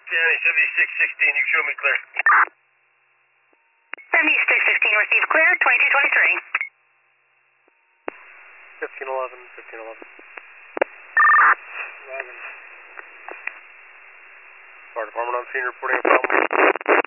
County 7616, you show me clear. 7616 received clear, 2223. 1511, 1511. 11. Fire department on scene reporting a problem.